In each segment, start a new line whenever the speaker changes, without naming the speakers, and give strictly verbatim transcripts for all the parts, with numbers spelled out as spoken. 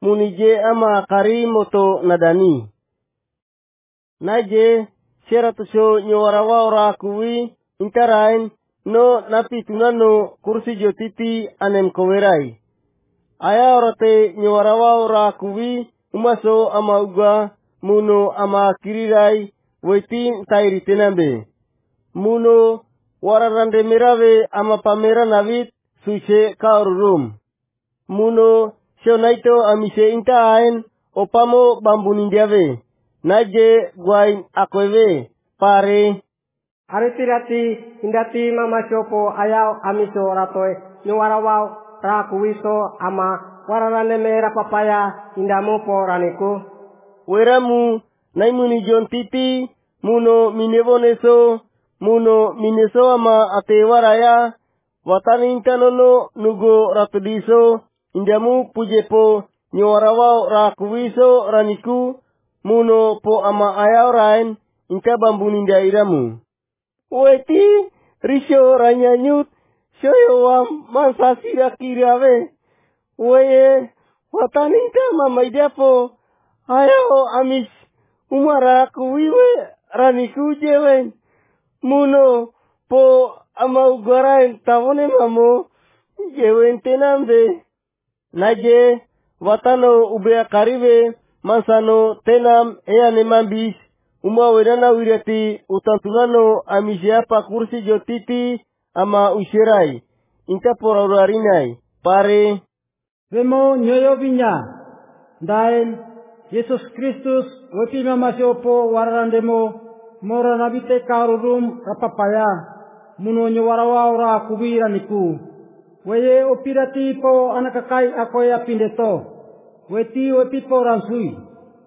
munije ama kari moto nadani. Naje seratusyo nyawarawa ora kuwi intarain no napi tunano kursi jotiti anem kowerai. Aya orate nyawarawa ora kuwi umaso ama uga muno ama kirirai weti tairi tenambe. Muno wararande merawe ama pamera nawit suise kaurum. Muno sionaito amise intaan opamo bambunindiawe. Naje guain akwewe pare.
Aritirati indati mama chopo ayau amiso ratoe nyuwarawau rakuwiso ama wararane mera papaya indamu poraniku.
Weramu naimuni jontiti muno minevoneso muno mineso ama atewaraya watani intanono nugo ratudiso indamu pujepo nyuwarawau rakuwiso raniku muno po ama ayau rain inka bambuninda iramu. Weti risho ranyanyut shoyo wa mansasira kirawe. Weye watani intama maidapo ayau amis umara kuwiwe raniku jewen. Muno po ama ugarain tawone mamo jewen tenambe. Naje watano ubea kariwe mansano tenam eane mambis uma wedana wirati utantunano amisiapa kursi jotiti ama ushirai inta poraurarinai pare.
Vemo nyoyo vinya daen Yesus Kristus weti mamasiopo warandemo mora nabite karurum rapapaya muno nyowarawa ora kubira niku. Weye opirati po anakakai akoya pindeto. Weti wepipo ransui.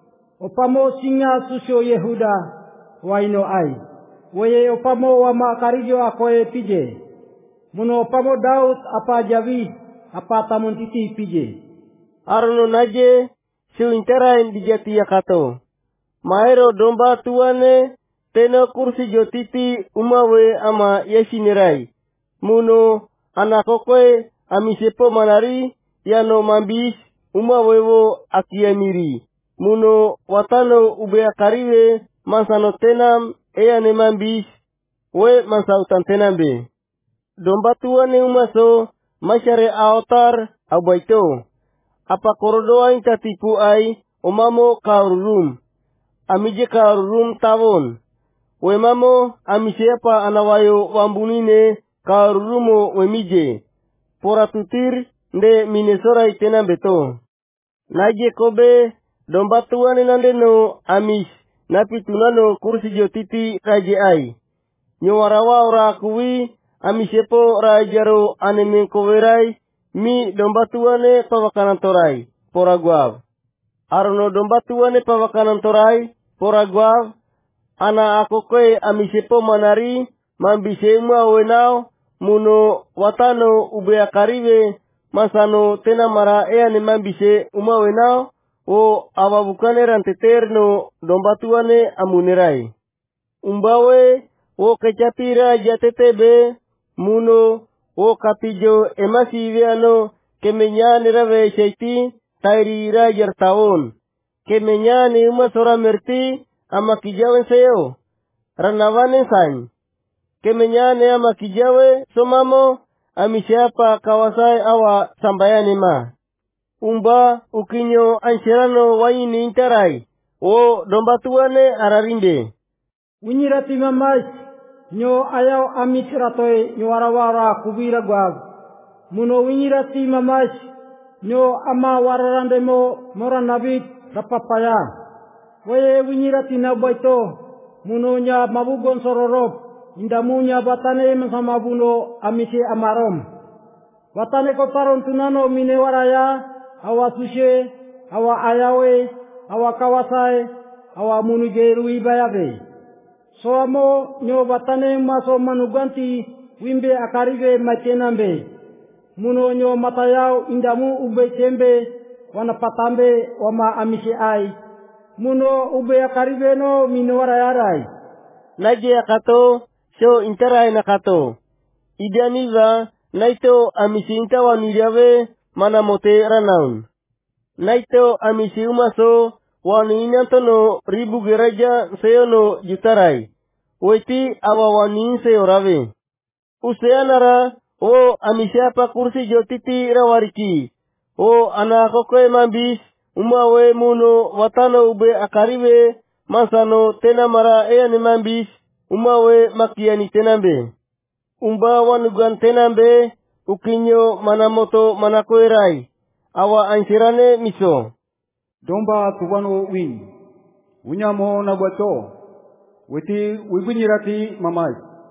Opamo singa susyo Yehuda waino ai. Weye opamo wama karijo akoe pije. Muno opamo Daud apa jawi apa tamuntiti pije.
Arono naje siuinterain dijati yakato. Maero domba tuane teno kursi jotiti umawe ama yesinirai. Muno anakokoe amisepo manari yano mambis umawewo akiamiri. Muno watano ubea kariwe mansano tenam eane mambis we mansautan tenambe. Domba tuane umaso masyare aotar abaito. Apa korodoa intatipu ai omamo kaurum. Amije kaurum tawon. We mamo amisepa anawayo wambunine kaurumo wemije. Pora tutir nde minesora itenambe to. Naje kobe domba tuane nande no amis napi tunano kursi jotiti raje ai. Nyowarawa ora kuwi amisepo rajaro anemen kowerai mi domba tuane pawakanan torai pora guav. Arono domba tuane pawakanan torai pora guav ana akokoe amisepo manari mambisema wenao muno watano ubea kariwe masano tena mara eane mambise uma wenao o awabukane ranteterno domba tuane amunerai. Umbawe o kechapira jatetebe muno o kapijo emasi veano kemenyane rave shaiti tairi rajar taon. Kemenyane umasora merti ama kijawen sayo. Ranawane sain. Kemenyane ama kijawe somamo amisiapa kawasai awa sambayane ma. Umba ukinyo anshirano waini intarai. O domba tuane ararinde.
Winyirati mamais nyo ayau amit ratoe nyowarawara kubira guav. Muno winyirati mamais nyo ama wararandemo mora nabit rapapaya. Weye winyirati nabaito muno nya mabugon sororop. Indamunya batane mensamabuno amisi amarom. Watane kotaron tunano minewaraya awa sushe, awa ayawe, awa kawasai, awa munugeru ibayave. Soamo nyo batane maso manuganti wimbe akarive matenambe. Muno nyo matayau indamu ube chembe wanapatambe wama amisi ai. Muno ube akarive no minewaraya.
Naje akato so interai nakato. Idaniva naito amisi inta wanirawe mana mote ranaun. Naito amisi umaso wani inantono ribu gereja seyono jutarai. Weti awa wani seyorave. Useanara o amisiapa kursi jotiti rawariki. O anakokoe mambis umawe muno watano ube akariwe masano tena mara eyane mambis umawe makiani tenambe. Umba wanugan tenambe ukinyo manamoto manakoerai. Awa ansirane miso.
Domba tuwano win. Unyamo na bato. Weti wibunyirati mamai.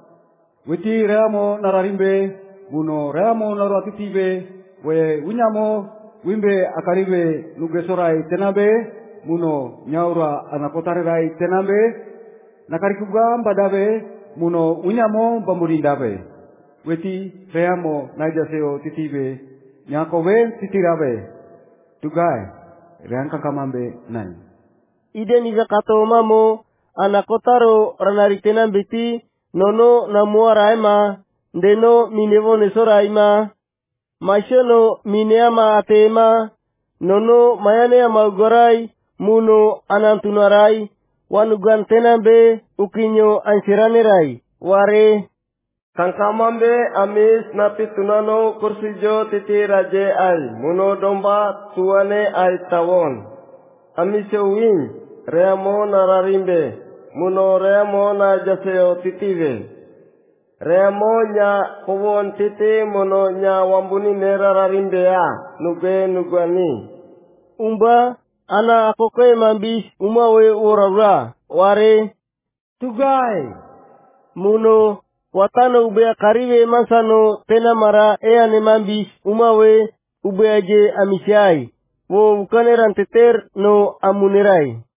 Weti reamo nararimbe. Muno reamo naratitibe. We unyamo wimbe akaribe nugesorai tenabe. Muno nyaura anakotarerai tenabe. Nakarikuga mbadabe. Muno unyamo bamurindabe. Weti reamo naijaseo titibe. Nyakowe titirabe. Tugai. Reangka kamambe nai.
Ide niza kato mamo anakotaro ranaritenan beti nono namua raema ndeno minevo nesoraima maishono mineama atema nono mayane ama ugorai muno anantunarai wanugan tenambe ukinyo ansiranerai ware Kangkamambe amis napi tunano kursijo titi raje ay muno domba tuane ay tawon. Amisyo win reamo nararimbe muno reamo na jaseo titive. Reamo nya kowon titi muno nya wambuni nera rarimbe ya nube nugani. Umba ana akokoe mambis umawe urara ware
Tugai.
Muno watano ube kariwe mansano tena mara eane mambis umawe ube aje amisiai. Wo ukaneran teter no amunerai.